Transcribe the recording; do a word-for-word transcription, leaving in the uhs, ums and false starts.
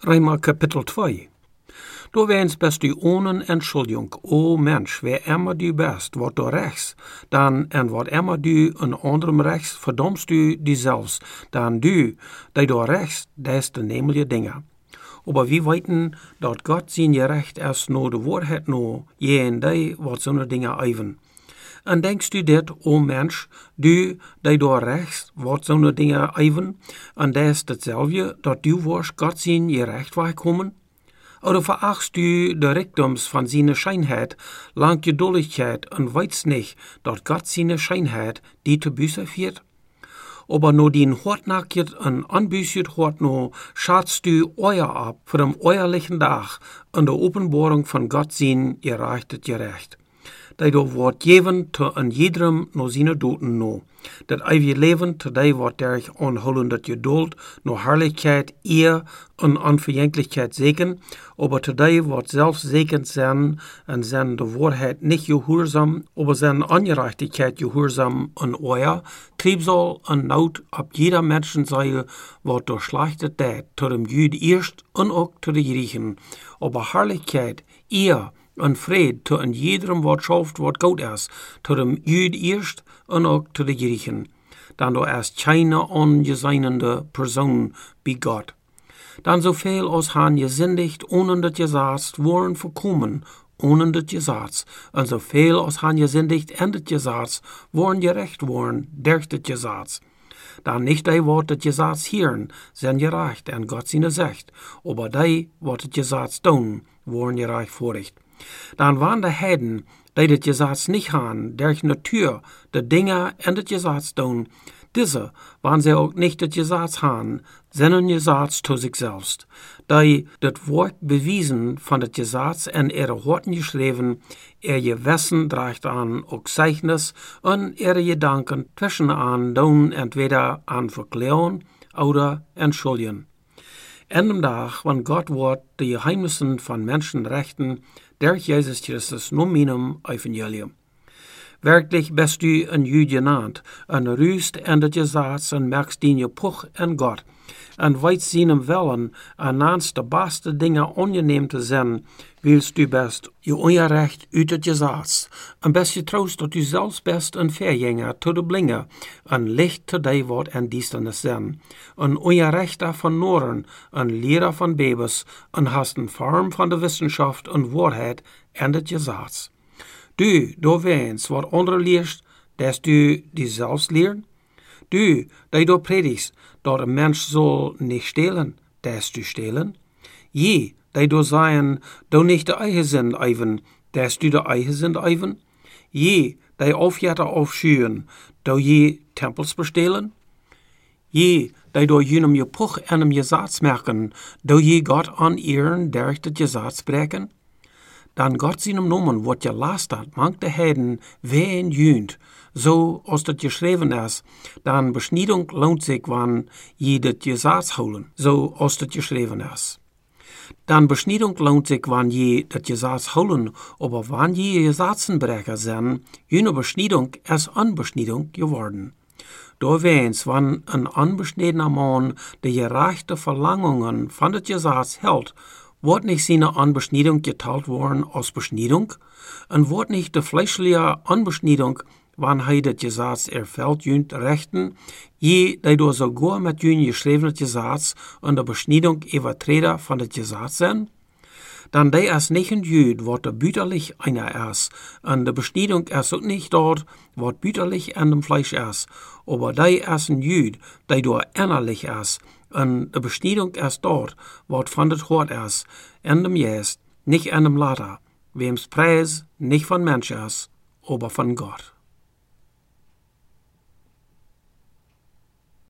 Römer Kapitel zwei. Du wens best du ohne Entschuldigung, o Mensch, wer immer du bist, wat du rechts, dan en wat immer du een anderem rechts, verdommst du dieselfs, dan du, die du rechts, des de nemelijke dingen. Aber wie weten dat Gott zijn je recht is no de waarheid no, je en die wat zo'n dingen even. En denkst du dit, o Mensch, du, die du rechts, wat zo'n dingen even, en des hetzelfde, dat du worst Gott zijn je recht wegkomen? Oder verachtst du de rijkdoms van zijn schijnheid, lang geduldigheid en weitst niet dat Gott zijn schijnheid die te bussen viert? Aber no dien hardnacket en anbüsset hart no, schatst du euer ab voor dem euerlichen Dag en de openbaring van Gott zijn je recht het je recht. Dat du wordt geven te een jedrem no zijn doten no. Dat eeuwige leven te die wordt derg onhullend geduld, no herrlichkeit, eer en onverjänklichkeit zeken, aber te die wordt zelfs zekend zijn en zijn de waarheid niet gehoorzaam, aber zijn ongerechtigheid gehoorzaam en euer, triebsal en nood op jeder menschenzijde wordt door slechte tijd, te dem Jud eerst en ook te de Griechen, aber herrlichkeit, eer en vrede te een jedrem wat schaft wat goed is, te dem Jud eerst en ook te de Griechen. Dan door is keine ongezeinende persoon bij God. Dan zoveel als han gezindigt, ohne dat je zaast, worden voorkomen, ohne dat je zaast. En zoveel als han gezindigt en dat je zaast, worden gerecht worden, durch dat je zaast. Dan niet die wat dat je zaast hieren, zijn gerecht en God zijn zegt, aber die wat dat je zaast doen, worden gerecht voorrecht. Dan waren de heiden, die dat je zaast niet gaan, durch natuur, de dingen en dat je zaast doen, diese waren sie auch nicht dat je zaast gaan, sondern je zaast zu sich selbst. Die dat woord bewiesen van dat je zaast en ihre Horten geschreven, er je Wissen draagt an, ook Zeichnis, en ihre Gedanken zwischen an, doen entweder an verklären oder entschuldigen. En dem Tag, wann Gott wordt de Geheimnissen van Menschenrechten, durch Jesus Christus nominum Evangelium. Werklich bist du een Jud genannt, en rust en dat je zaast en merkst dien je poch en God, en weet zijn willen, en naast de beste dingen ongeneem te zijn, wilst du best je onrecht uit het je zaast, en best je troost dat u zelfs best een vergänger te de blinge, en licht te die wat en diestenis zijn, een onrechter van Noren, een leraar van Babes, en hast een vorm van de wetenschap en waarheid en het je zaast. Du, du wens wat andere leerst, des du die zelfs leeren. Du, die du predigst, dat een mens zal niet stelen, des du stelen. Je, die du zeggen, du niet de eigen zin even, des du de eigen zin even. Je, die aufjetter aufschuwen, du je tempels bestelen. Je, die du jenem je poch en hem je zaad merken, du je God aan eeren, durch dat je zaad spreken. Dan Gott seinem Namen wordt je last hat, mangt de heiden ween junt, so als dat geschreven is, dan besniedung lohnt zich wann je dat je zaad houden, so als dat geschreven is. Dan besniedung lohnt zich wann je dat je zaad houden, aber wann je je zaadsenbrecher zijn, jene besniedung is unbesniedung geworden. Door wens wann een unbesnedener man de gerechte verlangungen van dat je zaad hält, wordt nicht seine Anbeschneidung geteilt worden als Beschneidung, und wordt nicht de fleischliche Anbeschneidung, wann hij dat Gesetz erfüllt junt rechten, je die door sogar met jun geschreven Gesetz und de Beschneidung übertreder van het Gesetz zijn? Dan die is nicht een Jud, wat de büterlich einer is, und de Beschneidung is ook nicht dort, wat büterlich an dem Fleisch is, aber die is een Jud, die door innerlich is, en de Beschneidung is dort, wat van het Hort is, en dem Geest, nicht an dem Later, wem's Preis nicht von Mensch is, aber von Gott.